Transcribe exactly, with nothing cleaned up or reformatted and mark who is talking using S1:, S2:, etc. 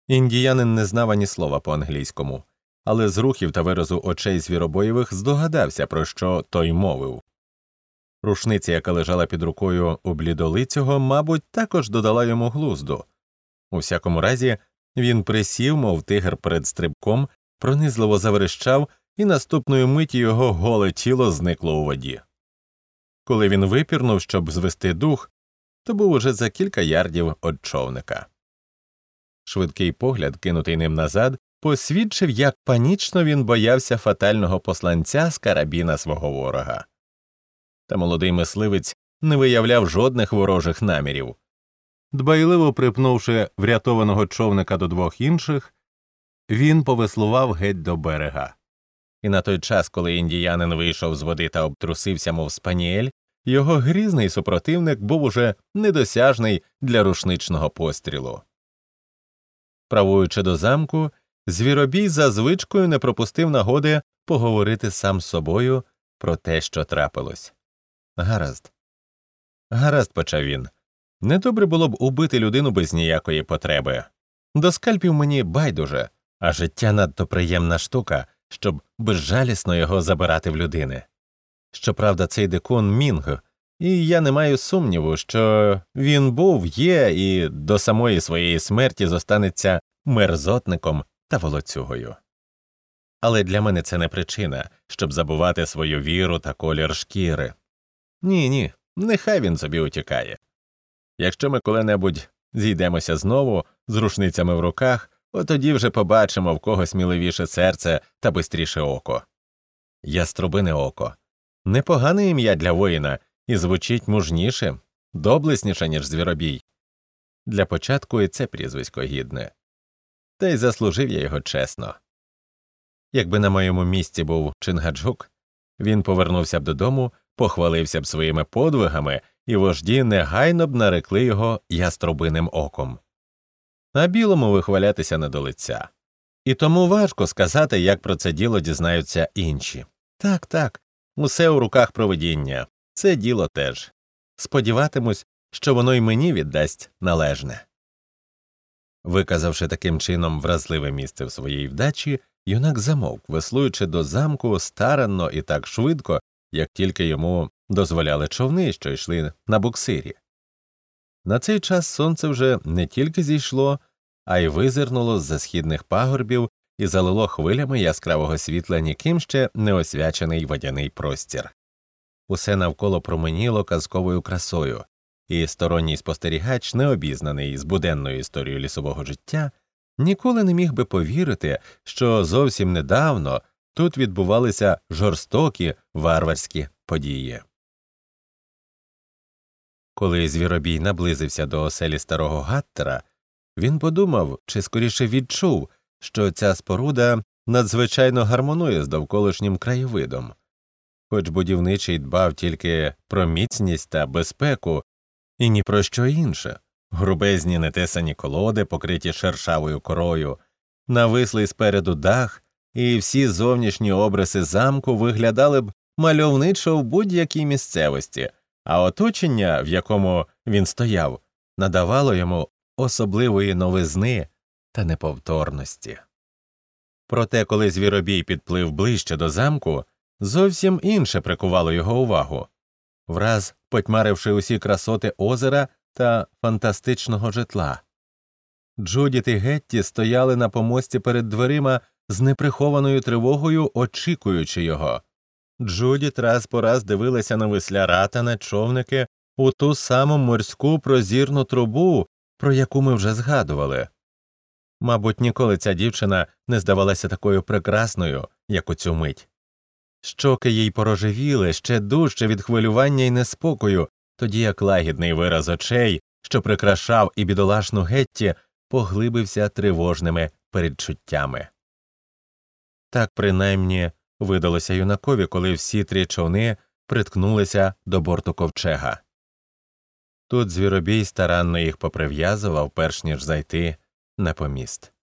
S1: Індіянин не знав ані слова по-англійському, але з рухів та виразу очей Звіробоєвих здогадався, про що той мовив. Рушниця, яка лежала під рукою у блідолицього, мабуть, також додала йому глузду. У всякому разі, він присів, мов тигр перед стрибком, пронизливо заверещав, і наступної миті його голе тіло зникло у воді. Коли він випірнув, щоб звести дух, то був уже за кілька ярдів від човника. Швидкий погляд, кинутий ним назад, посвідчив, як панічно він боявся фатального посланця з карабіна свого ворога. Та молодий мисливець не виявляв жодних ворожих намірів. Дбайливо припнувши врятованого човника до двох інших, він повеслував геть до берега. І на той час, коли індіянин вийшов з води та обтрусився, мов спаніель, його грізний супротивник був уже недосяжний для рушничного пострілу. Правуючи до замку, Звіробій за звичкою не пропустив нагоди поговорити сам з собою про те, що трапилось. Гаразд. Гаразд, почав він. Недобре було б убити людину без ніякої потреби. До скальпів мені байдуже, а життя надто приємна штука, щоб безжалісно його забирати в людини. Щоправда, цей дикун Мінг, і я не маю сумніву, що він був, є і до самої своєї смерті зостанеться мерзотником та волоцюгою. Але для мене це не причина, щоб забувати свою віру та колір шкіри. Ні-ні, нехай він собі утікає. Якщо ми коли-небудь зійдемося знову з рушницями в руках, от тоді вже побачимо, в кого сміливіше серце та бистріше око. Яструбине око. Непогане ім'я для воїна і звучить мужніше, доблесніше, ніж Звіробій. Для початку і це прізвисько гідне. Та й заслужив я його чесно. Якби на моєму місці був Чингаджук, він повернувся б додому, похвалився б своїми подвигами, і вожді негайно б нарекли його яструбиним оком. А білому вихвалятися не до лиця. І тому важко сказати, як про це діло дізнаються інші. Так, так, усе у руках провидіння. Це діло теж. Сподіватимусь, що воно й мені віддасть належне. Виказавши таким чином вразливе місце в своїй вдачі, юнак замовк, веслуючи до замку старанно і так швидко, як тільки йому дозволяли човни, що йшли на буксирі. На цей час сонце вже не тільки зійшло, а й визирнуло з-за східних пагорбів і залило хвилями яскравого світла ніким ще не освячений водяний простір. Усе навколо променіло казковою красою, і сторонній спостерігач, необізнаний з буденною історією лісового життя, ніколи не міг би повірити, що зовсім недавно тут відбувалися жорстокі варварські події. Коли Звіробій наблизився до оселі старого Гаттера, він подумав, чи скоріше відчув, що ця споруда надзвичайно гармонує з довколишнім краєвидом. Хоч будівничий дбав тільки про міцність та безпеку, і ні про що інше. Грубезні нетесані колоди, покриті шершавою корою, навислий спереду дах, і всі зовнішні обриси замку виглядали б мальовничо в будь-якій місцевості, а оточення, в якому він стояв, надавало йому особливої новизни та неповторності. Проте, коли Звіробій підплив ближче до замку, зовсім інше прикувало його увагу. Враз потьмаривши усі красоти озера та фантастичного житла. Джудіт і Гетті стояли на помості перед дверима з неприхованою тривогою, очікуючи його. Джудіт раз по раз дивилася на весляра та на човники у ту саму морську прозірну трубу, про яку ми вже згадували. Мабуть, ніколи ця дівчина не здавалася такою прекрасною, як у цю мить. Щоки їй порожевіли ще дужче від хвилювання й неспокою, тоді як лагідний вираз очей, що прикрашав і бідолашну Гетті, поглибився тривожними передчуттями. Так, принаймні, видалося юнакові, коли всі три човни приткнулися до борту ковчега. Тут Звіробій старанно їх поприв'язував, перш ніж зайти на поміст.